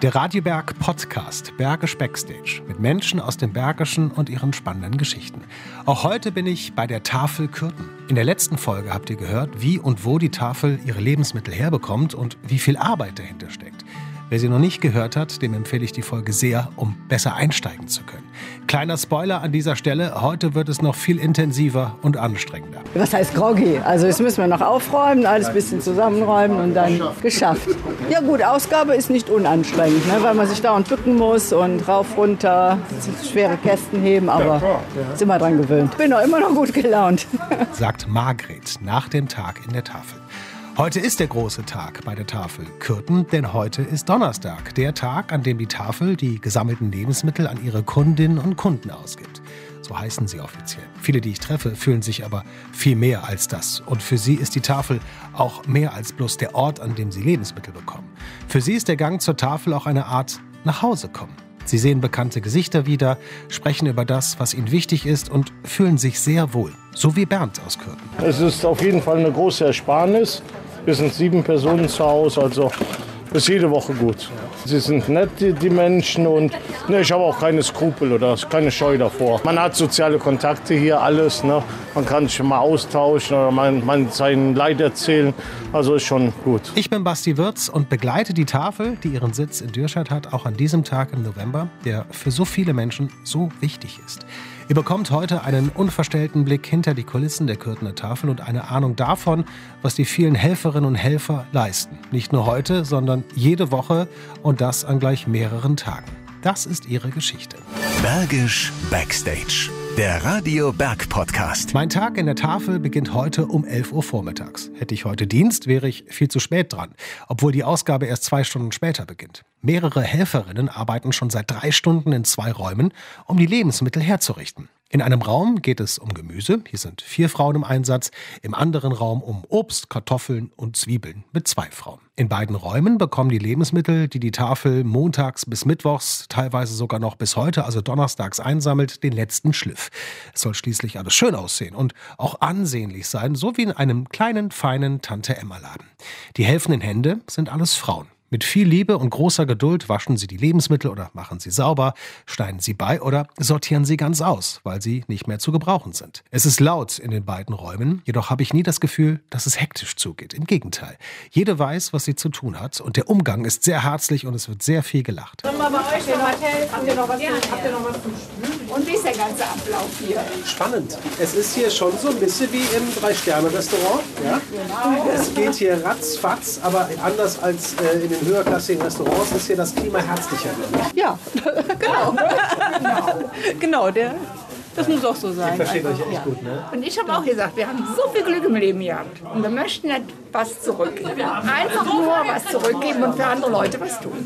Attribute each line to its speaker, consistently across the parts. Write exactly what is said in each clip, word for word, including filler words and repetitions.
Speaker 1: Der Radio Berg Podcast Bergisch Backstage mit Menschen aus dem Bergischen und ihren spannenden Geschichten. Auch heute bin ich bei der Tafel Kürten. In der letzten Folge habt ihr gehört, wie und wo die Tafel ihre Lebensmittel herbekommt und wie viel Arbeit dahinter steckt. Wer sie noch nicht gehört hat, dem empfehle ich die Folge sehr, um besser einsteigen zu können. Kleiner Spoiler an dieser Stelle, heute wird es noch viel intensiver und anstrengender.
Speaker 2: Was heißt groggy? Also das müssen wir noch aufräumen, alles ein bisschen zusammenräumen und dann geschafft. Ja gut, Ausgabe ist nicht unanstrengend, ne, weil man sich dauernd bücken muss und rauf, runter, schwere Kästen heben, aber sind wir dran gewöhnt. Bin auch immer noch gut gelaunt.
Speaker 1: Sagt Margret nach dem Tag in der Tafel. Heute ist der große Tag bei der Tafel Kürten, denn heute ist Donnerstag, der Tag, an dem die Tafel die gesammelten Lebensmittel an ihre Kundinnen und Kunden ausgibt. So heißen sie offiziell. Viele, die ich treffe, fühlen sich aber viel mehr als das. Und für sie ist die Tafel auch mehr als bloß der Ort, an dem sie Lebensmittel bekommen. Für sie ist der Gang zur Tafel auch eine Art nach Hause kommen. Sie sehen bekannte Gesichter wieder, sprechen über das, was ihnen wichtig ist und fühlen sich sehr wohl. So wie Bernd aus Kürten.
Speaker 3: Es ist auf jeden Fall eine große Ersparnis. Wir sind sieben Personen zu Hause, also ist jede Woche gut. Sie sind nett, die, die Menschen, und ne, ich habe auch keine Skrupel oder keine Scheu davor. Man hat soziale Kontakte hier, alles. Ne? Man kann sich mal austauschen oder man, man sein Leid erzählen. Also ist schon gut.
Speaker 1: Ich bin Basti Wirz und begleite die Tafel, die ihren Sitz in Dürscheid hat, auch an diesem Tag im November, der für so viele Menschen so wichtig ist. Ihr bekommt heute einen unverstellten Blick hinter die Kulissen der Kürtener Tafel und eine Ahnung davon, was die vielen Helferinnen und Helfer leisten. Nicht nur heute, sondern jede Woche, und das an gleich mehreren Tagen. Das ist ihre Geschichte.
Speaker 4: Bergisch Backstage, der Radio Berg Podcast.
Speaker 1: Mein Tag in der Tafel beginnt heute um elf Uhr vormittags. Hätte ich heute Dienst, wäre ich viel zu spät dran, obwohl die Ausgabe erst zwei Stunden später beginnt. Mehrere Helferinnen arbeiten schon seit drei Stunden in zwei Räumen, um die Lebensmittel herzurichten. In einem Raum geht es um Gemüse, hier sind vier Frauen im Einsatz, im anderen Raum um Obst, Kartoffeln und Zwiebeln mit zwei Frauen. In beiden Räumen bekommen die Lebensmittel, die die Tafel montags bis mittwochs, teilweise sogar noch bis heute, also donnerstags einsammelt, den letzten Schliff. Es soll schließlich alles schön aussehen und auch ansehnlich sein, so wie in einem kleinen, feinen Tante-Emma-Laden. Die helfenden Hände sind alles Frauen. Mit viel Liebe und großer Geduld waschen sie die Lebensmittel oder machen sie sauber, schneiden sie bei oder sortieren sie ganz aus, weil sie nicht mehr zu gebrauchen sind. Es ist laut in den beiden Räumen, jedoch habe ich nie das Gefühl, dass es hektisch zugeht. Im Gegenteil. Jede weiß, was sie zu tun hat, und der Umgang ist sehr herzlich und es wird sehr viel gelacht.
Speaker 5: Sag mal, bei euch im Hotel, habt ihr noch was, ja, habt ihr noch was zum Spülen? Und wie ist der ganze Ablauf hier?
Speaker 6: Spannend. Es ist hier schon so ein bisschen wie im Drei-Sterne-Restaurant. Ja? Genau. Es geht hier ratzfatz, aber anders als äh, in den höherklassigen Restaurants ist hier das Klima herzlicher.
Speaker 2: Ja, genau. genau. Genau, der, das muss auch so sein.
Speaker 6: Ihr versteht
Speaker 2: einfach.
Speaker 6: euch echt
Speaker 2: Ja.
Speaker 6: gut, ne?
Speaker 5: Und ich habe auch gesagt, wir haben so viel Glück im Leben gehabt. Und wir möchten nicht was zurückgeben. Einfach nur was zurückgeben und für andere Leute was tun.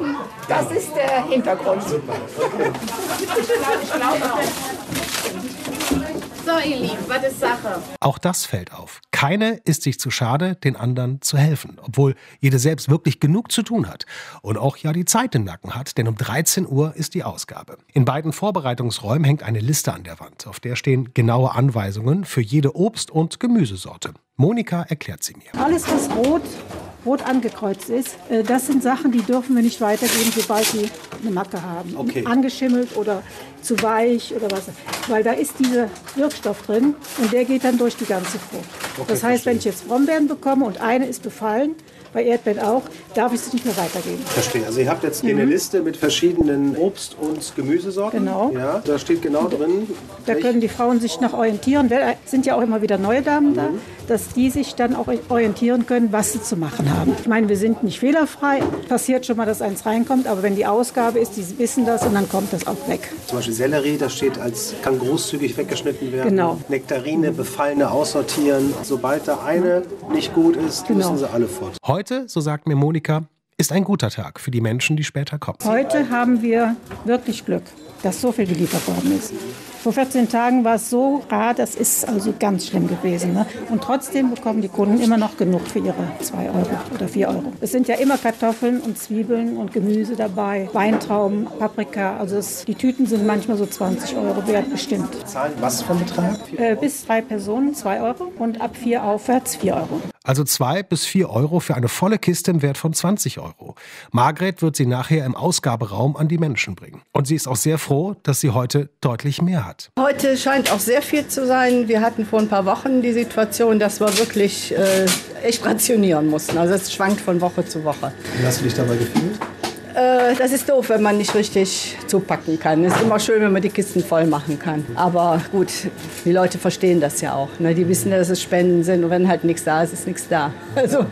Speaker 5: Das ist der Hintergrund. So, ihr Lieben, was ist Sache?
Speaker 1: Auch das fällt auf. Keine ist sich zu schade, den anderen zu helfen, obwohl jede selbst wirklich genug zu tun hat und auch ja die Zeit im Nacken hat, denn um dreizehn Uhr ist die Ausgabe. In beiden Vorbereitungsräumen hängt eine Liste an der Wand, auf der stehen genaue Anweisungen für jede Obst- und Gemüsesorte. Monika erklärt sie mir.
Speaker 7: Alles, was rot, rot angekreuzt ist, äh, das sind Sachen, die dürfen wir nicht weitergeben, sobald sie eine Macke haben.
Speaker 6: Okay.
Speaker 7: Angeschimmelt oder zu weich oder was. Weil da ist dieser Wirkstoff drin und der geht dann durch die ganze Frucht.
Speaker 6: Okay,
Speaker 7: das heißt,
Speaker 6: verstehe.
Speaker 7: wenn ich jetzt Brombeeren bekomme und eine ist befallen, bei Erdbeeren auch, darf ich sie nicht mehr weitergeben.
Speaker 6: Verstehe. Also ihr habt jetzt hier eine Liste mit verschiedenen Obst- und Gemüsesorten.
Speaker 7: Genau.
Speaker 6: Ja, da steht genau drin.
Speaker 7: Da können die Frauen sich noch orientieren. Es sind ja auch immer wieder neue Damen da, dass die sich dann auch orientieren können, was sie zu machen haben. Ich meine, wir sind nicht fehlerfrei. Passiert schon mal, dass eins reinkommt, aber wenn die Ausgabe ist, die wissen das und dann kommt das auch weg.
Speaker 6: Zum Beispiel Sellerie, das steht als, kann großzügig weggeschnitten werden.
Speaker 7: Genau.
Speaker 6: Nektarine, befallene aussortieren. Sobald da eine nicht gut ist,
Speaker 7: Genau.
Speaker 6: müssen sie alle fort.
Speaker 1: Heute, so sagt mir Monika, ist ein guter Tag für die Menschen, die später kommen.
Speaker 7: Heute haben wir wirklich Glück, dass so viel geliefert worden ist. Vor vierzehn Tagen war es so rar, das ist also ganz schlimm gewesen. Ne? Und trotzdem bekommen die Kunden immer noch genug für ihre zwei Euro oder vier Euro. Es sind ja immer Kartoffeln und Zwiebeln und Gemüse dabei, Weintrauben, Paprika. Also es, die Tüten sind manchmal so zwanzig Euro wert bestimmt.
Speaker 6: Zahlen was für einen Betrag?
Speaker 7: Äh, bis drei Personen zwei Euro und ab vier aufwärts vier Euro.
Speaker 1: Also zwei bis vier Euro für eine volle Kiste im Wert von zwanzig Euro. Margret wird sie nachher im Ausgaberaum an die Menschen bringen. Und sie ist auch sehr froh, dass sie heute deutlich mehr hat.
Speaker 2: Heute scheint auch sehr viel zu sein. Wir hatten vor ein paar Wochen die Situation, dass wir wirklich äh, echt rationieren mussten. Also es schwankt von Woche zu Woche.
Speaker 6: Wie hast du dich dabei gefühlt?
Speaker 2: Äh, das ist doof, wenn man nicht richtig zupacken kann. Es ist immer schön, wenn man die Kisten voll machen kann. Aber gut, die Leute verstehen das ja auch. Ne? Die wissen, dass es Spenden sind und wenn halt nichts da ist, ist nichts da. Also,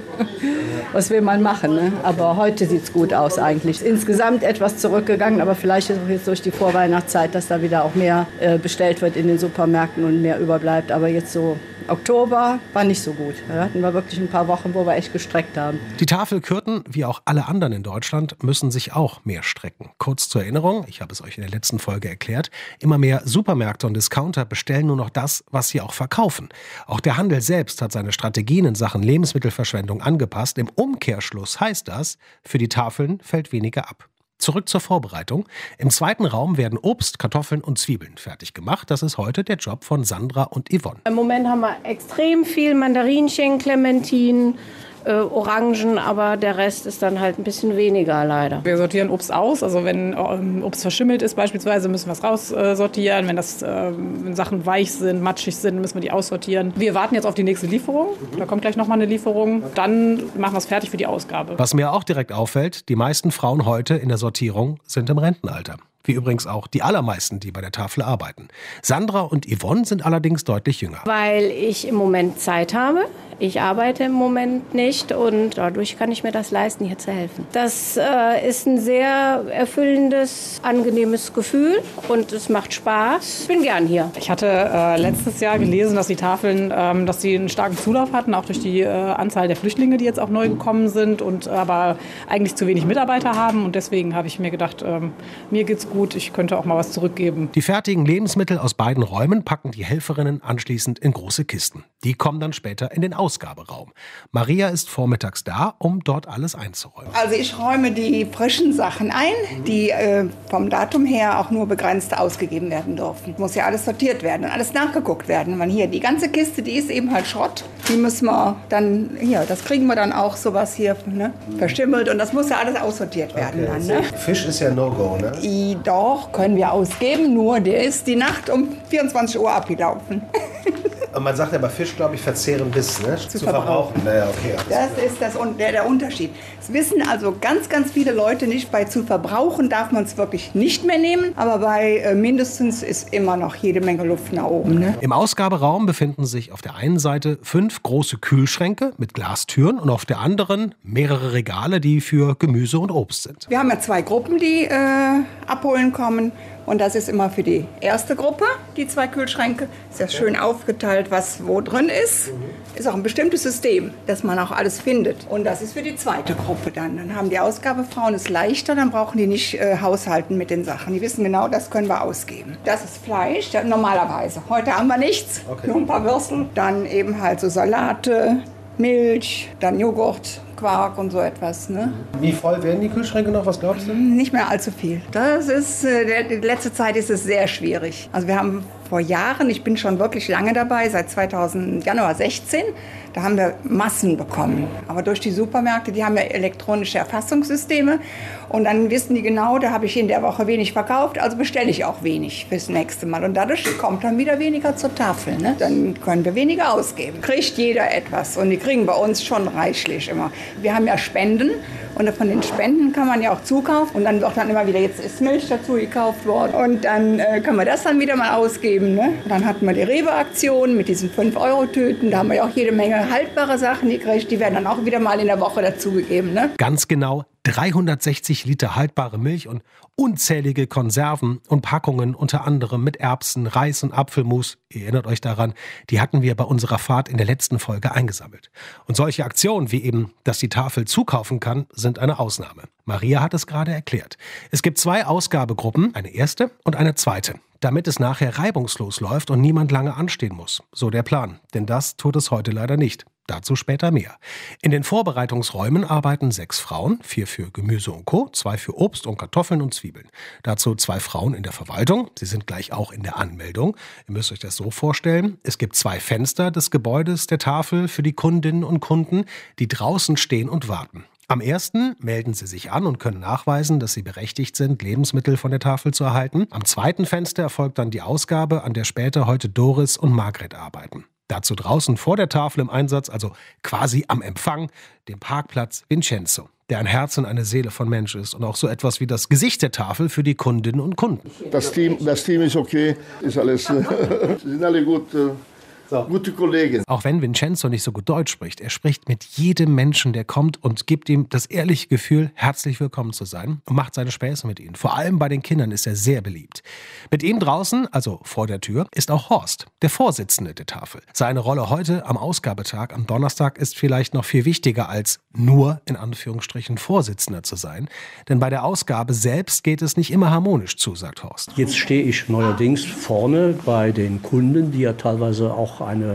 Speaker 2: was will man machen? Ne? Aber heute sieht es gut aus eigentlich. Insgesamt etwas zurückgegangen, aber vielleicht ist auch jetzt durch die Vorweihnachtszeit, dass da wieder auch mehr äh, bestellt wird in den Supermärkten und mehr überbleibt. Aber jetzt so Oktober war nicht so gut. Da hatten wir wirklich ein paar Wochen, wo wir echt gestreckt haben.
Speaker 1: Die Tafelkürten, wie auch alle anderen in Deutschland, müssen sich auch mehr strecken. Kurz zur Erinnerung, ich habe es euch in der letzten Folge erklärt, immer mehr Supermärkte und Discounter bestellen nur noch das, was sie auch verkaufen. Auch der Handel selbst hat seine Strategien in Sachen Lebensmittelverschwendung angepasst. Im Umkehrschluss heißt das, für die Tafeln fällt weniger ab. Zurück zur Vorbereitung. Im zweiten Raum werden Obst, Kartoffeln und Zwiebeln fertig gemacht. Das ist heute der Job von Sandra und Yvonne.
Speaker 8: Im Moment haben wir extrem viel Mandarinchen, Clementinen, äh, Orangen, aber der Rest ist dann halt ein bisschen weniger leider.
Speaker 9: Wir sortieren Obst aus, also wenn ähm, Obst verschimmelt ist beispielsweise, müssen wir es raussortieren. Äh, wenn, das, äh, wenn Sachen weich sind, matschig sind, müssen wir die aussortieren. Wir warten jetzt auf die nächste Lieferung, da kommt gleich nochmal eine Lieferung. Dann machen wir es fertig für die Ausgabe.
Speaker 1: Was mir auch direkt auffällt, die meisten Frauen heute in der Sortierung sind im Rentenalter. Wie übrigens auch die allermeisten, die bei der Tafel arbeiten. Sandra und Yvonne sind allerdings deutlich jünger.
Speaker 8: Weil ich im Moment Zeit habe. Ich arbeite im Moment nicht und dadurch kann ich mir das leisten, hier zu helfen. Das äh, ist ein sehr erfüllendes, angenehmes Gefühl und es macht Spaß. Ich bin gern hier.
Speaker 9: Ich hatte äh, letztes Jahr gelesen, dass die Tafeln, ähm, dass sie einen starken Zulauf hatten, auch durch die äh, Anzahl der Flüchtlinge, die jetzt auch neu gekommen sind und aber eigentlich zu wenig Mitarbeiter haben. Und deswegen habe ich mir gedacht, ähm, mir geht's gut, ich könnte auch mal was zurückgeben.
Speaker 1: Die fertigen Lebensmittel aus beiden Räumen packen die Helferinnen anschließend in große Kisten. Die kommen dann später in den Ausgaberaum. Maria ist vormittags da, um dort alles einzuräumen.
Speaker 5: Also ich räume die frischen Sachen ein, die äh, vom Datum her auch nur begrenzt ausgegeben werden dürfen. Muss ja alles sortiert werden und alles nachgeguckt werden. Man hier, die ganze Kiste, die ist eben halt Schrott. Die müssen wir dann, hier, das kriegen wir dann auch sowas hier, ne, verschimmelt und das muss ja alles aussortiert werden.
Speaker 6: Okay,
Speaker 5: dann, ne?
Speaker 6: Fisch ist ja No-Go, ne?
Speaker 5: I, doch, können wir ausgeben, nur der ist die Nacht um vierundzwanzig Uhr abgelaufen.
Speaker 6: Und man sagt ja bei Fisch, glaube ich, verzehren bis, ne? Zu, Zu verbrauchen. verbrauchen. Naja, okay.
Speaker 5: Das ist das, der, der Unterschied. Das wissen also ganz, ganz viele Leute nicht. Bei zu verbrauchen darf man es wirklich nicht mehr nehmen. Aber bei äh, mindestens ist immer noch jede Menge Luft nach oben. Ne?
Speaker 1: Im Ausgaberaum befinden sich auf der einen Seite fünf große Kühlschränke mit Glastüren und auf der anderen mehrere Regale, die für Gemüse und Obst sind.
Speaker 5: Wir haben ja zwei Gruppen, die äh, abholen kommen. Und das ist immer für die erste Gruppe, die zwei Kühlschränke. Ist ja schön aufgeteilt, was wo drin ist. Ist auch ein bestimmtes System, dass man auch alles findet. Und das ist für die zweite Gruppe dann. Dann haben die Ausgabefrauen es leichter, dann brauchen die nicht äh, haushalten mit den Sachen. Die wissen genau, das können wir ausgeben. Das ist Fleisch, das, normalerweise. Heute haben wir nichts, okay. Nur ein paar Würstel. Dann eben halt so Salate, Milch, dann Joghurt, Quark und so etwas. Ne?
Speaker 6: Wie voll werden die Kühlschränke noch? Was glaubst du?
Speaker 5: Nicht mehr allzu viel. Das ist, äh, die letzte Zeit ist es sehr schwierig. Also wir haben vor Jahren, ich bin schon wirklich lange dabei, seit zweitausend, Januar sechzehn, da haben wir Massen bekommen. Aber durch die Supermärkte, die haben ja elektronische Erfassungssysteme und dann wissen die genau, da habe ich in der Woche wenig verkauft, also bestelle ich auch wenig fürs nächste Mal. Und dadurch kommt dann wieder weniger zur Tafel. Ne? Dann können wir weniger ausgeben. Kriegt jeder etwas und die kriegen bei uns schon reichlich immer. Wir haben ja Spenden und von den Spenden kann man ja auch zukaufen und dann wird dann immer wieder, jetzt ist Milch dazu gekauft worden und dann äh, können wir das dann wieder mal ausgeben. Ne? Dann hatten wir die Rewe-Aktion mit diesen fünf Euro Tüten, da haben wir ja auch jede Menge haltbare Sachen gekriegt, die werden dann auch wieder mal in der Woche dazugegeben. Ne?
Speaker 1: Ganz genau dreihundertsechzig Liter haltbare Milch und unzählige Konserven und Packungen, unter anderem mit Erbsen, Reis und Apfelmus. Ihr erinnert euch daran, die hatten wir bei unserer Fahrt in der letzten Folge eingesammelt. Und solche Aktionen wie eben, dass die Tafel zukaufen kann, sind eine Ausnahme. Maria hat es gerade erklärt. Es gibt zwei Ausgabegruppen, eine erste und eine zweite, damit es nachher reibungslos läuft und niemand lange anstehen muss. So der Plan, denn das tut es heute leider nicht. Dazu später mehr. In den Vorbereitungsräumen arbeiten sechs Frauen, vier für Gemüse und Co., zwei für Obst und Kartoffeln und Zwiebeln. Dazu zwei Frauen in der Verwaltung. Sie sind gleich auch in der Anmeldung. Ihr müsst euch das so vorstellen. Es gibt zwei Fenster des Gebäudes der Tafel für die Kundinnen und Kunden, die draußen stehen und warten. Am ersten melden sie sich an und können nachweisen, dass sie berechtigt sind, Lebensmittel von der Tafel zu erhalten. Am zweiten Fenster erfolgt dann die Ausgabe, an der später heute Doris und Margret arbeiten. Dazu draußen vor der Tafel im Einsatz, also quasi am Empfang, dem Parkplatz Vincenzo, der ein Herz und eine Seele von Mensch ist und auch so etwas wie das Gesicht der Tafel für die Kundinnen und Kunden.
Speaker 10: Das Team, das Team ist okay, ist alles, äh, sind alle gut. Äh So. Gute Kollegen.
Speaker 1: Auch wenn Vincenzo nicht so gut Deutsch spricht, er spricht mit jedem Menschen, der kommt und gibt ihm das ehrliche Gefühl, herzlich willkommen zu sein und macht seine Späße mit ihnen. Vor allem bei den Kindern ist er sehr beliebt. Mit ihm draußen, also vor der Tür, ist auch Horst, der Vorsitzende der Tafel. Seine Rolle heute am Ausgabetag, am Donnerstag, ist vielleicht noch viel wichtiger als nur, in Anführungsstrichen, Vorsitzender zu sein. Denn bei der Ausgabe selbst geht es nicht immer harmonisch zu, sagt Horst.
Speaker 11: Jetzt stehe ich neuerdings vorne bei den Kunden, die ja teilweise auch eine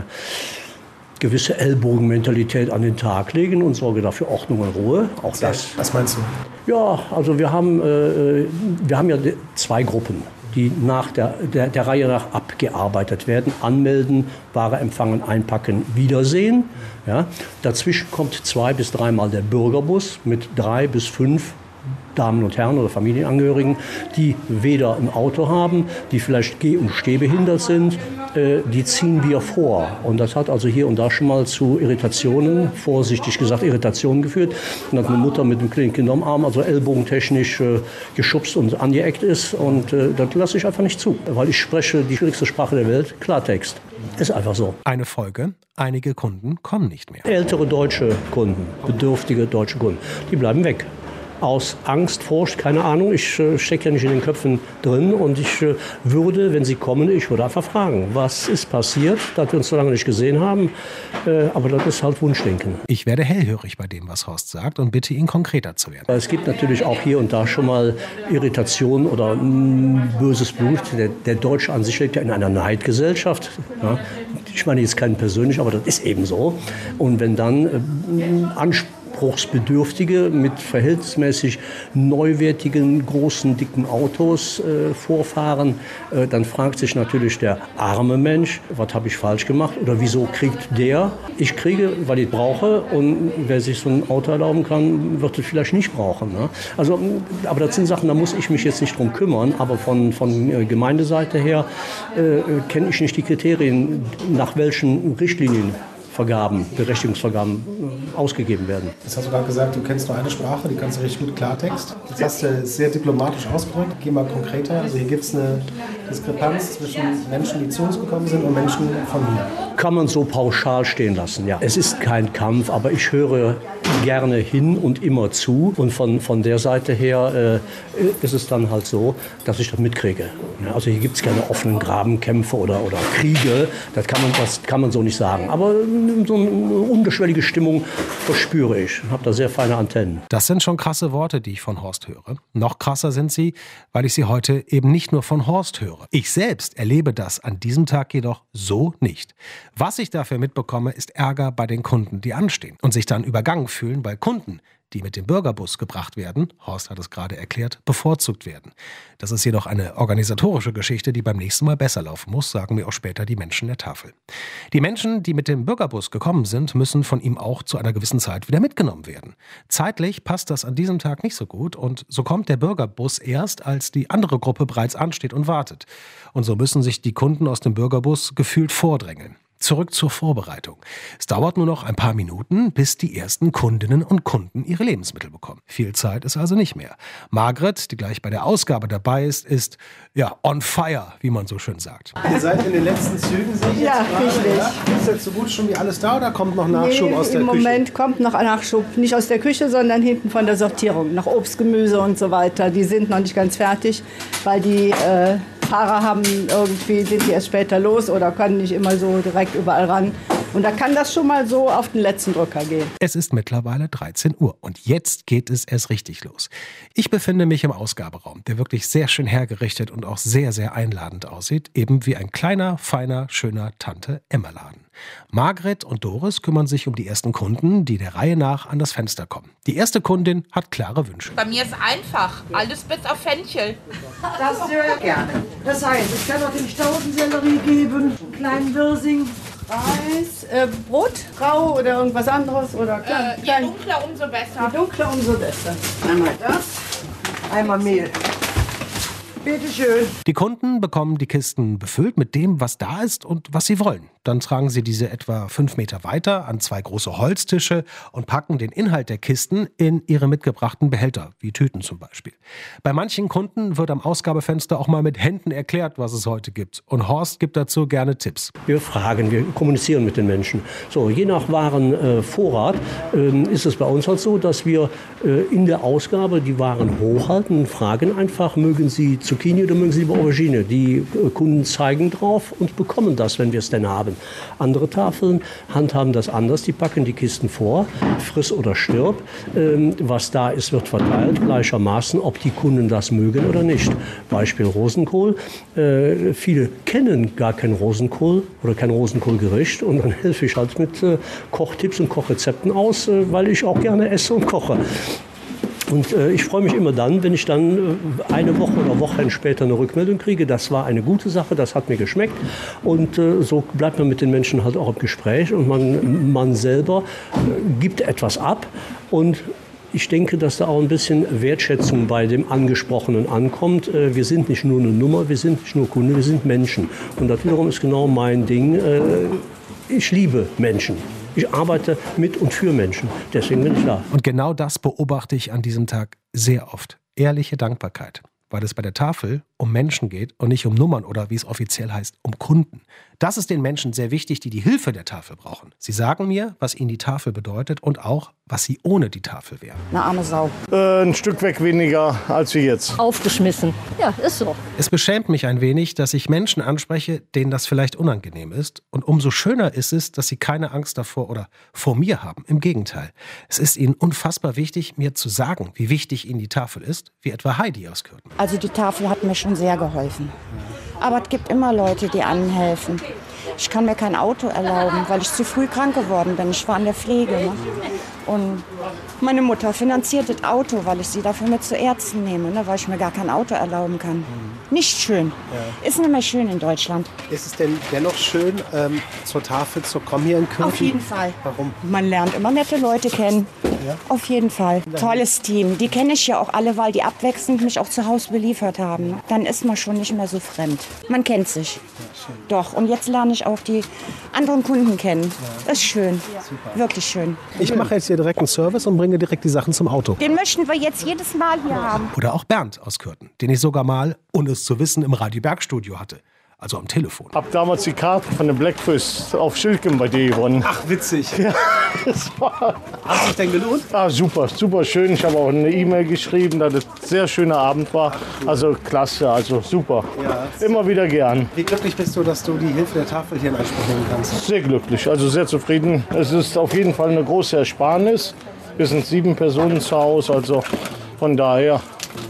Speaker 11: gewisse Ellbogenmentalität an den Tag legen und sorge dafür Ordnung und Ruhe. Auch das.
Speaker 6: Was meinst du?
Speaker 11: Ja, also wir haben, äh, wir haben ja zwei Gruppen, die nach der, der, der Reihe nach abgearbeitet werden. Anmelden, Ware empfangen, einpacken, wiedersehen. Ja. Dazwischen kommt zwei bis dreimal der Bürgerbus mit drei bis fünf Damen und Herren oder Familienangehörigen, die weder ein Auto haben, die vielleicht geh- und stehbehindert sind, äh, die ziehen wir vor. Und das hat also hier und da schon mal zu Irritationen, vorsichtig gesagt Irritationen geführt. Und hat eine Mutter mit einem kleinen Kind am Arm, also ellbogentechnisch äh, geschubst und angeeckt ist. Und äh, das lasse ich einfach nicht zu, weil ich spreche die schwierigste Sprache der Welt, Klartext. Ist einfach so.
Speaker 1: Eine Folge, einige Kunden kommen nicht mehr.
Speaker 11: Ältere deutsche Kunden, bedürftige deutsche Kunden, die bleiben weg. Aus Angst, Furcht, keine Ahnung. Ich äh, stecke ja nicht in den Köpfen drin. Und ich äh, würde, wenn sie kommen, ich würde einfach fragen, was ist passiert, dass wir uns so lange nicht gesehen haben. Äh, aber das ist halt Wunschdenken.
Speaker 1: Ich werde hellhörig bei dem, was Horst sagt und bitte ihn konkreter zu werden.
Speaker 11: Es gibt natürlich auch hier und da schon mal Irritation oder mh, böses Blut. Der, der Deutsche an sich lebt ja in einer Neidgesellschaft. Ja. Ich meine jetzt keinen persönlich, aber das ist eben so. Und wenn dann äh, Anspruch Anspruchsbedürftige mit verhältnismäßig neuwertigen, großen, dicken Autos äh, vorfahren, äh, dann fragt sich natürlich der arme Mensch, was habe ich falsch gemacht oder wieso kriegt der? Ich kriege, weil ich brauche, und wer sich so ein Auto erlauben kann, wird es vielleicht nicht brauchen. Ne? Also, aber das sind Sachen, da muss ich mich jetzt nicht drum kümmern, aber von, von äh, Gemeindeseite her äh, kenne ich nicht die Kriterien, nach welchen Richtlinien Vergaben, Berechtigungsvergaben ausgegeben werden.
Speaker 6: Jetzt hast du gerade gesagt, du kennst nur eine Sprache, die kannst du richtig gut Klartext. Jetzt hast du es sehr diplomatisch ausgedrückt. Geh mal konkreter. Also hier gibt es eine Diskrepanz zwischen Menschen, die zu uns gekommen sind und Menschen von hier.
Speaker 11: Kann man so pauschal stehen lassen, ja. Es ist kein Kampf, aber ich höre gerne hin und immer zu. Und von, von der Seite her äh, ist es dann halt so, dass ich das mitkriege. Ja, also hier gibt es keine offenen Grabenkämpfe oder, oder Kriege. Das kann man, das kann man so nicht sagen. Aber so eine ungeschwellige Stimmung verspüre ich. Ich habe da sehr feine Antennen.
Speaker 1: Das sind schon krasse Worte, die ich von Horst höre. Noch krasser sind sie, weil ich sie heute eben nicht nur von Horst höre. Ich selbst erlebe das an diesem Tag jedoch so nicht. Was ich dafür mitbekomme, ist Ärger bei den Kunden, die anstehen und sich dann übergangen fühlen, weil Kunden, die mit dem Bürgerbus gebracht werden, Horst hat es gerade erklärt, bevorzugt werden. Das ist jedoch eine organisatorische Geschichte, die beim nächsten Mal besser laufen muss, sagen mir auch später die Menschen der Tafel. Die Menschen, die mit dem Bürgerbus gekommen sind, müssen von ihm auch zu einer gewissen Zeit wieder mitgenommen werden. Zeitlich passt das an diesem Tag nicht so gut und so kommt der Bürgerbus erst, als die andere Gruppe bereits ansteht und wartet. Und so müssen sich die Kunden aus dem Bürgerbus gefühlt vordrängeln. Zurück zur Vorbereitung. Es dauert nur noch ein paar Minuten, bis die ersten Kundinnen und Kunden ihre Lebensmittel bekommen. Viel Zeit ist also nicht mehr. Margret, die gleich bei der Ausgabe dabei ist, ist ja on fire, wie man so schön sagt.
Speaker 6: Ihr seid in den letzten Zügen, sehe ich
Speaker 2: ja,
Speaker 6: jetzt gerade.
Speaker 2: Richtig.
Speaker 6: Ja? Ist jetzt so gut schon wie alles da oder kommt noch Nachschub
Speaker 2: nee,
Speaker 6: aus der
Speaker 2: im
Speaker 6: Küche?
Speaker 2: Im Moment kommt noch Nachschub. Nicht aus der Küche, sondern hinten von der Sortierung. Noch Obst, Gemüse und so weiter. Die sind noch nicht ganz fertig, weil die äh, Fahrer haben irgendwie, sind die erst später los oder können nicht immer so direkt überall ran. Und da kann das schon mal so auf den letzten Drücker gehen.
Speaker 1: Es ist mittlerweile dreizehn Uhr und jetzt geht es erst richtig los. Ich befinde mich im Ausgaberaum, der wirklich sehr schön hergerichtet und auch sehr, sehr einladend aussieht. Eben wie ein kleiner, feiner, schöner Tante-Emma-Laden. Margret und Doris kümmern sich um die ersten Kunden, die der Reihe nach an das Fenster kommen. Die erste Kundin hat klare Wünsche.
Speaker 12: Bei mir ist einfach, alles bis auf Fenchel.
Speaker 13: Das höre ich gerne. Das heißt, es kann natürlich Tausendsellerie geben, einen kleinen Wirsing.
Speaker 2: Reis, äh, Brot, grau oder irgendwas anderes? Oder klein,
Speaker 12: Äh, je
Speaker 2: klein.
Speaker 12: dunkler, umso besser.
Speaker 2: Je dunkler, umso besser.
Speaker 13: Einmal das, einmal Mehl. Bitte schön.
Speaker 1: Die Kunden bekommen die Kisten befüllt mit dem, was da ist und was sie wollen. Dann tragen sie diese etwa fünf Meter weiter an zwei große Holztische und packen den Inhalt der Kisten in ihre mitgebrachten Behälter, wie Tüten zum Beispiel. Bei manchen Kunden wird am Ausgabefenster auch mal mit Händen erklärt, was es heute gibt. Und Horst gibt dazu gerne Tipps.
Speaker 11: Wir fragen, wir kommunizieren mit den Menschen. So, je nach Warenvorrat äh, ist es bei uns halt so, dass wir äh, in der Ausgabe die Waren hochhalten und fragen einfach, mögen Sie Zucchini oder mögen Sie lieber Aubergine? Die äh, Kunden zeigen drauf und bekommen das, wenn wir es denn haben. Andere Tafeln handhaben das anders. Die packen die Kisten vor, friss oder stirb. Ähm, was da ist, wird verteilt gleichermaßen, ob die Kunden das mögen oder nicht. Beispiel Rosenkohl. Äh, viele kennen gar keinen Rosenkohl oder kein Rosenkohlgericht. Und dann helfe ich halt mit äh, Kochtipps und Kochrezepten aus, äh, weil ich auch gerne esse und koche. Und äh, ich freue mich immer dann, wenn ich dann äh, eine Woche oder Wochen später eine Rückmeldung kriege. Das war eine gute Sache, das hat mir geschmeckt. Und äh, so bleibt man mit den Menschen halt auch im Gespräch. Und man, man selber äh, gibt etwas ab. Und ich denke, dass da auch ein bisschen Wertschätzung bei dem Angesprochenen ankommt. Äh, wir sind nicht nur eine Nummer, wir sind nicht nur Kunde, wir sind Menschen. Und das wiederum ist genau mein Ding. Äh, ich liebe Menschen. Ich arbeite mit und für Menschen. Deswegen bin ich da.
Speaker 1: Und genau das beobachte ich an diesem Tag sehr oft. Ehrliche Dankbarkeit. Weil es bei der Tafel um Menschen geht und nicht um Nummern oder, wie es offiziell heißt, um Kunden. Das ist den Menschen sehr wichtig, die die Hilfe der Tafel brauchen. Sie sagen mir, was ihnen die Tafel bedeutet und auch, was sie ohne die Tafel wären.
Speaker 2: Eine arme Sau.
Speaker 3: Äh, ein Stück weg weniger als wie jetzt.
Speaker 14: Aufgeschmissen. Ja, ist so.
Speaker 1: Es beschämt mich ein wenig, dass ich Menschen anspreche, denen das vielleicht unangenehm ist. Und umso schöner ist es, dass sie keine Angst davor oder vor mir haben. Im Gegenteil. Es ist ihnen unfassbar wichtig, mir zu sagen, wie wichtig ihnen die Tafel ist, wie etwa Heidi aus Kürten.
Speaker 15: Also die Tafel hat mir schon sehr geholfen. Aber es gibt immer Leute, die anhelfen. Ich kann mir kein Auto erlauben, weil ich zu früh krank geworden bin. Ich war in der Pflege. Ne? Und meine Mutter finanziert das Auto, weil ich sie dafür mit zu Ärzten nehme, ne? Weil ich mir gar kein Auto erlauben kann. Nicht schön. Ja. Ist nicht mehr schön in Deutschland.
Speaker 6: Ist es denn dennoch schön, ähm, zur Tafel zu kommen hier in Kürten?
Speaker 15: Auf jeden Fall.
Speaker 6: Warum?
Speaker 15: Man lernt immer nette Leute kennen.
Speaker 6: Ja?
Speaker 15: Auf jeden Fall. Tolles Team. Die kenne ich ja auch alle, weil die abwechselnd mich auch zu Hause beliefert haben. Dann ist man schon nicht mehr so fremd. Man kennt sich.
Speaker 6: Ja,
Speaker 15: Doch. Und jetzt lerne ich auch die anderen Kunden kennen. Ja. Ist schön.
Speaker 6: Super.
Speaker 15: Wirklich schön.
Speaker 6: Ich mache jetzt hier direkt einen Service und bringe direkt die Sachen zum Auto.
Speaker 15: Den möchten wir jetzt jedes Mal hier haben.
Speaker 1: Oder auch Bernd aus Kürten, den ich sogar mal, ohne es zu wissen, im Radio Bergstudio hatte. Also am Telefon.
Speaker 3: Hab damals die Karte von der Blackfist auf Schildgen bei dir gewonnen.
Speaker 6: Ach, witzig.
Speaker 3: Ja, das war...
Speaker 6: Hat sich denn gelohnt?
Speaker 3: Ah, super, super schön. Ich habe auch eine E-Mail geschrieben, dass es ein sehr schöner Abend war. Also klasse, also super.
Speaker 6: Ja,
Speaker 3: immer wieder gern.
Speaker 6: Wie glücklich bist du, dass du die Hilfe der Tafel hier in Anspruch nehmen kannst?
Speaker 3: Sehr glücklich, also sehr zufrieden. Es ist auf jeden Fall eine große Ersparnis. Wir sind sieben Personen zu Hause, also von daher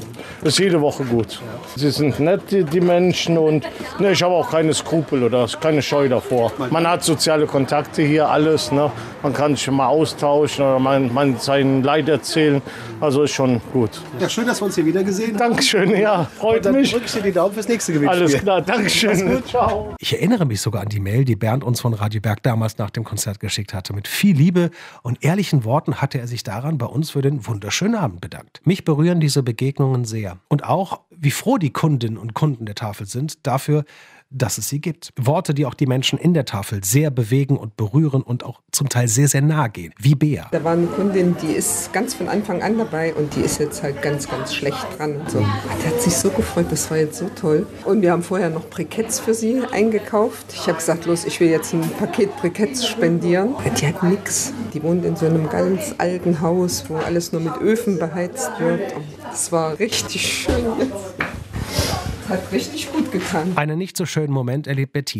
Speaker 3: ist jede Woche gut. Sie sind nett, die, die Menschen, und ne, ich habe auch keine Skrupel oder keine Scheu davor. Man hat soziale Kontakte hier, alles. Ne? Man kann sich mal austauschen oder man, man sein Leid erzählen. Also ist schon gut.
Speaker 6: Ja, schön, dass wir uns hier wieder gesehen haben.
Speaker 3: Dankeschön, ja, freut
Speaker 6: dann
Speaker 3: mich.
Speaker 6: Dann drückst du die Daumen fürs nächste Gewinnspiel.
Speaker 3: Alles klar, Dankeschön. Ciao.
Speaker 1: Ich erinnere mich sogar an die Mail, die Bernd uns von Radio Berg damals nach dem Konzert geschickt hatte. Mit viel Liebe und ehrlichen Worten hatte er sich daran bei uns für den wunderschönen Abend bedankt. Mich berühren diese Begegnungen sehr. Und auch, wie froh die Kundinnen und Kunden der Tafel sind dafür, dass es sie gibt. Worte, die auch die Menschen in der Tafel sehr bewegen und berühren und auch zum Teil sehr, sehr nahe gehen. Wie Bea.
Speaker 16: Da war eine Kundin, die ist ganz von Anfang an dabei und die ist jetzt halt ganz, ganz schlecht dran. Und so. Die hat sich so gefreut, das war jetzt so toll. Und wir haben vorher noch Briketts für sie eingekauft. Ich habe gesagt, los, ich will jetzt ein Paket Briketts spendieren. Die hat nichts. Die wohnt in so einem ganz alten Haus, wo alles nur mit Öfen beheizt wird. Und das war richtig schön jetzt. Hat richtig gut getan.
Speaker 1: Einen nicht so schönen Moment erlebt Bettina.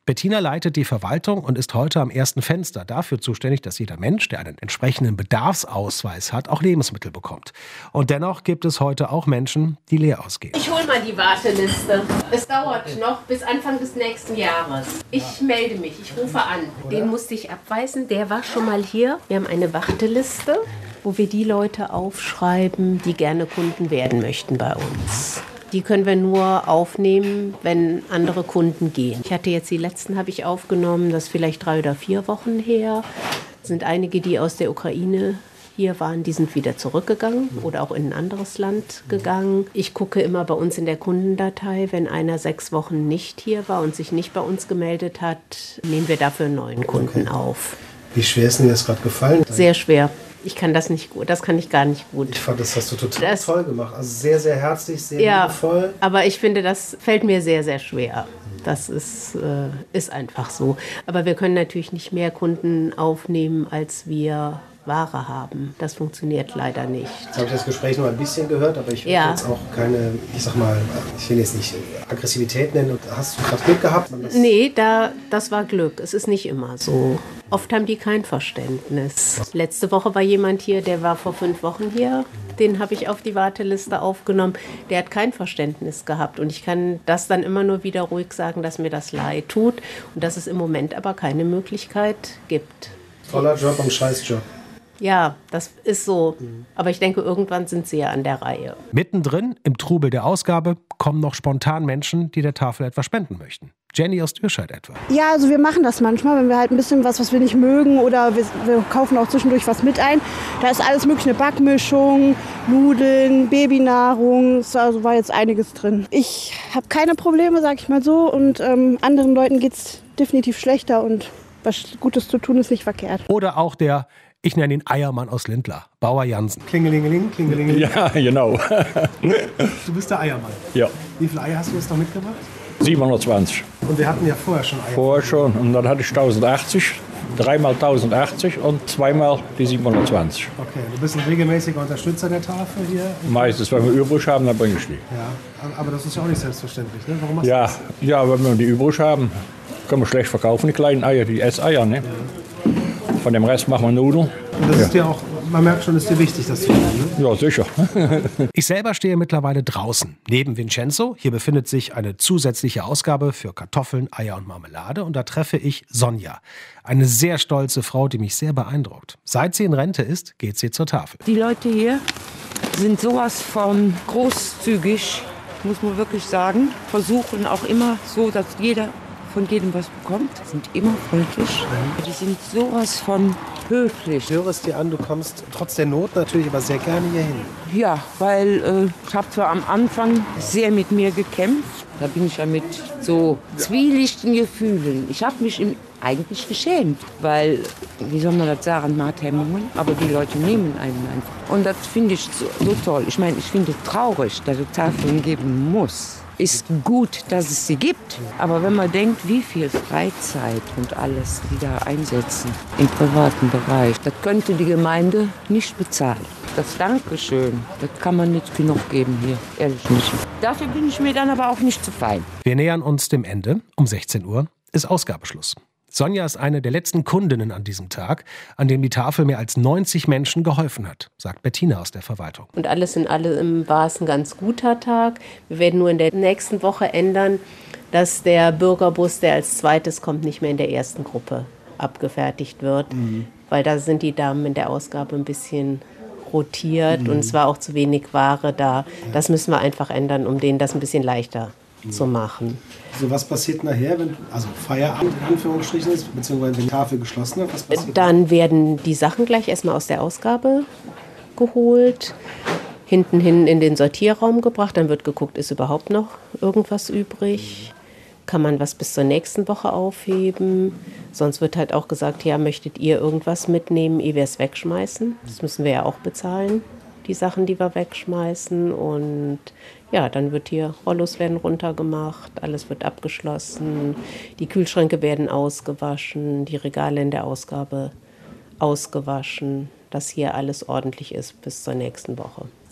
Speaker 1: Bettina leitet die Verwaltung und ist heute am ersten Fenster dafür zuständig, dass jeder Mensch, der einen entsprechenden Bedarfsausweis hat, auch Lebensmittel bekommt. Und dennoch gibt es heute auch Menschen, die leer ausgehen.
Speaker 17: Ich hole mal die Warteliste. Es dauert noch bis Anfang des nächsten Jahres. Ich melde mich, ich rufe an. Den musste ich abweisen, der war schon mal hier. Wir haben eine Warteliste, wo wir die Leute aufschreiben, die gerne Kunden werden möchten bei uns. Die können wir nur aufnehmen, wenn andere Kunden gehen. Ich hatte jetzt die letzten, habe ich aufgenommen, das ist vielleicht drei oder vier Wochen her. Es sind einige, die aus der Ukraine hier waren, die sind wieder zurückgegangen oder auch in ein anderes Land gegangen. Ich gucke immer bei uns in der Kundendatei, wenn einer sechs Wochen nicht hier war und sich nicht bei uns gemeldet hat, nehmen wir dafür einen neuen Kunden
Speaker 6: Okay.
Speaker 17: auf.
Speaker 6: Wie schwer ist denn dir das gerade gefallen?
Speaker 17: Sehr schwer. Ich kann das nicht gut, das kann ich gar nicht gut.
Speaker 6: Ich fand, das hast du total
Speaker 17: Das-
Speaker 6: toll gemacht. Also sehr, sehr herzlich, sehr
Speaker 17: Ja,
Speaker 6: liebevoll.
Speaker 17: aber ich finde, das fällt mir sehr, sehr schwer. Das ist, äh, ist einfach so. Aber wir können natürlich nicht mehr Kunden aufnehmen, als wir Ware haben. Das funktioniert leider nicht.
Speaker 6: Jetzt habe ich das Gespräch noch ein bisschen gehört, aber ich will
Speaker 17: Ja.
Speaker 6: jetzt auch keine, ich sag mal, ich will jetzt nicht Aggressivität nennen. Hast du gerade Glück gehabt? Das
Speaker 17: Nee, da, das war Glück. Es ist nicht immer so. Oft haben die kein Verständnis. Letzte Woche war jemand hier, der war vor fünf Wochen hier. Den habe ich auf die Warteliste aufgenommen. Der hat kein Verständnis gehabt. Und ich kann das dann immer nur wieder ruhig sagen, dass mir das leid tut. Und dass es im Moment aber keine Möglichkeit gibt.
Speaker 6: Toller Job und Scheißjob.
Speaker 17: Ja, das ist so. Aber ich denke, irgendwann sind sie ja an der Reihe.
Speaker 1: Mittendrin im Trubel der Ausgabe kommen noch spontan Menschen, die der Tafel etwas spenden möchten. Jenny aus Dürscheid etwa.
Speaker 18: Ja, also wir machen das manchmal, wenn wir halt ein bisschen was, was wir nicht mögen oder wir, wir kaufen auch zwischendurch was mit ein. Da ist alles mögliche, eine Backmischung, Nudeln, Babynahrung, es also war jetzt einiges drin. Ich habe keine Probleme, sag ich mal so, und ähm, anderen Leuten geht es definitiv schlechter und was Gutes zu tun ist nicht verkehrt.
Speaker 1: Oder auch der, ich nenne ihn Eiermann aus Lindlar, Bauer Jansen.
Speaker 6: Klingelingeling, klingelingeling.
Speaker 19: Ja, genau.
Speaker 6: Du bist der Eiermann.
Speaker 19: Ja,
Speaker 6: Wie viele Eier hast du jetzt noch mitgebracht?
Speaker 19: siebenhundertzwanzig.
Speaker 6: Und wir hatten ja vorher schon Eier.
Speaker 19: Vorher schon. Und dann hatte ich tausendachtzig, dreimal tausendachtzig und zweimal die siebenhundertzwanzig.
Speaker 6: Okay, du bist ein regelmäßiger Unterstützer der Tafel hier.
Speaker 19: Meistens, wenn wir übrig haben, dann bringe ich die.
Speaker 6: Ja, aber das ist ja auch nicht selbstverständlich, ne? Warum machst
Speaker 19: Ja,
Speaker 6: du das?
Speaker 19: ja, wenn wir die übrig haben, können wir schlecht verkaufen, die kleinen Eier, die Esseier. Ne? Von dem Rest machen wir Nudeln.
Speaker 6: Und das
Speaker 19: Ja.
Speaker 6: ist dir auch, man merkt schon, ist dir wichtig, das zu tun, ne?
Speaker 19: Ja, sicher.
Speaker 1: Ich selber stehe mittlerweile draußen, neben Vincenzo. Hier befindet sich eine zusätzliche Ausgabe für Kartoffeln, Eier und Marmelade. Und da treffe ich Sonja, eine sehr stolze Frau, die mich sehr beeindruckt. Seit sie in Rente ist, geht sie zur Tafel.
Speaker 20: Die Leute hier sind sowas von großzügig, muss man wirklich sagen. Versuchen auch immer so, dass jeder von jedem was bekommt. Sind immer freundlich. Die sind sowas von höflich.
Speaker 6: Ich höre es dir an, du kommst trotz der Not natürlich aber sehr gerne hier hin.
Speaker 20: Ja, weil äh, ich habe zwar am Anfang sehr mit mir gekämpft. Da bin ich ja mit so zwielichtigen Gefühlen. Ich habe mich im eigentlich geschämt, weil, wie soll man das sagen, man hat Hemmungen, aber die Leute nehmen einen einfach. Und das finde ich so, so toll. Ich meine, ich finde es traurig, dass es Tafeln geben muss. Ist gut, dass es sie gibt, aber wenn man denkt, wie viel Freizeit und alles die da einsetzen im privaten Bereich, das könnte die Gemeinde nicht bezahlen. Das Dankeschön, das kann man nicht genug geben hier, ehrlich nicht. Dafür bin ich mir dann aber auch nicht zu fein.
Speaker 1: Wir nähern uns dem Ende. Um sechzehn Uhr ist Ausgabeschluss. Sonja ist eine der letzten Kundinnen an diesem Tag, an dem die Tafel mehr als neunzig Menschen geholfen hat, sagt Bettina aus der Verwaltung.
Speaker 17: Und alles in allem war es ein ganz guter Tag. Wir werden nur in der nächsten Woche ändern, dass der Bürgerbus, der als zweites kommt, nicht mehr in der ersten Gruppe abgefertigt wird. Mhm. Weil da sind die Damen in der Ausgabe ein bisschen rotiert mhm. und es war auch zu wenig Ware da. Das müssen wir einfach ändern, um denen das ein bisschen leichter mhm. zu machen.
Speaker 6: Also was passiert nachher, wenn also Feierabend in Anführungsstrichen ist, beziehungsweise wenn die Tafel geschlossen hat? Was passiert?
Speaker 17: Dann werden die Sachen gleich erstmal aus der Ausgabe geholt, hinten hin in den Sortierraum gebracht. Dann wird geguckt, ist überhaupt noch irgendwas übrig? Kann man was bis zur nächsten Woche aufheben? Sonst wird halt auch gesagt, ja, möchtet ihr irgendwas mitnehmen, ehe wir es wegschmeißen? Das müssen wir ja auch bezahlen, die Sachen, die wir wegschmeißen. Und ja, dann wird hier, Rollos werden runtergemacht, alles wird abgeschlossen, die Kühlschränke werden ausgewaschen, die Regale in der Ausgabe ausgewaschen, dass hier alles ordentlich ist bis zur nächsten Woche.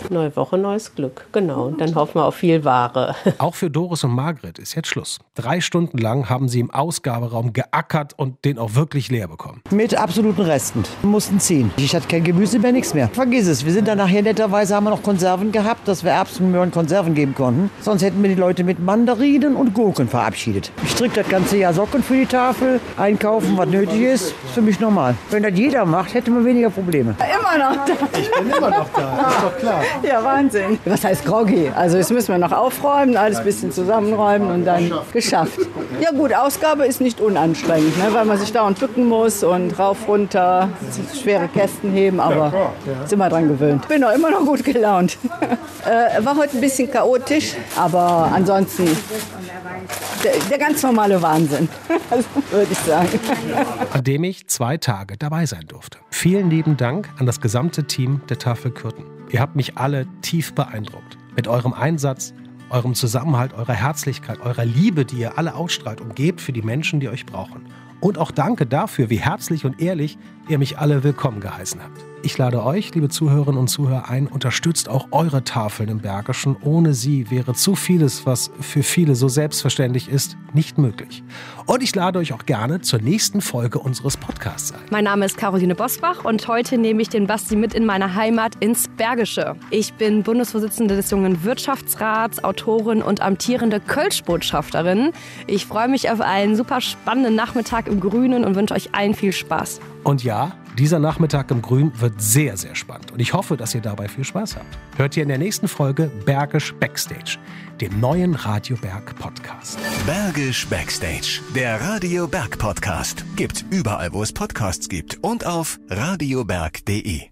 Speaker 17: Neue Woche, neues Glück. Genau. Und dann hoffen wir auf viel Ware.
Speaker 1: Auch für Doris und Margret ist jetzt Schluss. Drei Stunden lang haben sie im Ausgaberaum geackert und den auch wirklich leer bekommen.
Speaker 13: Mit absoluten Resten. Wir mussten ziehen. Ich hatte kein Gemüse mehr, nichts mehr. Vergiss es. Wir sind dann nachher netterweise, haben wir noch Konserven gehabt, dass wir Erbsen, Möhren, Konserven geben konnten. Sonst hätten wir die Leute mit Mandarinen und Gurken verabschiedet. Ich stricke das ganze Jahr Socken für die Tafel, einkaufen, was nötig ist. Ist für mich normal. Wenn das jeder macht, hätte man weniger Probleme.
Speaker 2: Immer noch da.
Speaker 6: Ich bin immer noch da, ist doch klar.
Speaker 2: Ja, Wahnsinn. Was heißt groggy? Also jetzt müssen wir noch aufräumen, alles ein bisschen zusammenräumen und dann geschafft. Ja gut, Ausgabe ist nicht unanstrengend, ne, weil man sich dauernd bücken muss und rauf, runter, schwere Kästen heben, aber sind wir dran gewöhnt. Bin auch immer noch gut gelaunt. äh, war heute ein bisschen chaotisch, aber ansonsten der, der ganz normale Wahnsinn, würde ich sagen.
Speaker 1: An dem ich zwei Tage dabei sein durfte. Vielen lieben Dank an das gesamte Team der Tafel Kürten. Ihr habt mich alle tief beeindruckt. Mit eurem Einsatz, eurem Zusammenhalt, eurer Herzlichkeit, eurer Liebe, die ihr alle ausstrahlt und gebt für die Menschen, die euch brauchen. Und auch danke dafür, wie herzlich und ehrlich ihr mich alle willkommen geheißen habt. Ich lade euch, liebe Zuhörerinnen und Zuhörer, ein, unterstützt auch eure Tafeln im Bergischen. Ohne sie wäre zu vieles, was für viele so selbstverständlich ist, nicht möglich. Und ich lade euch auch gerne zur nächsten Folge unseres Podcasts ein.
Speaker 21: Mein Name ist Caroline Bosbach und heute nehme ich den Basti mit in meine Heimat ins Bergische. Ich bin Bundesvorsitzende des Jungen Wirtschaftsrats, Autorin und amtierende Kölsch-Botschafterin. Ich freue mich auf einen super spannenden Nachmittag im Grünen und wünsche euch allen viel Spaß.
Speaker 1: Und ja, dieser Nachmittag im Grün wird sehr, sehr spannend. Und ich hoffe, dass ihr dabei viel Spaß habt. Hört ihr in der nächsten Folge Bergisch Backstage, dem neuen Radio Berg Podcast.
Speaker 4: Bergisch Backstage, der Radio Berg Podcast. Gibt's überall, wo es Podcasts gibt und auf radioberg punkt de.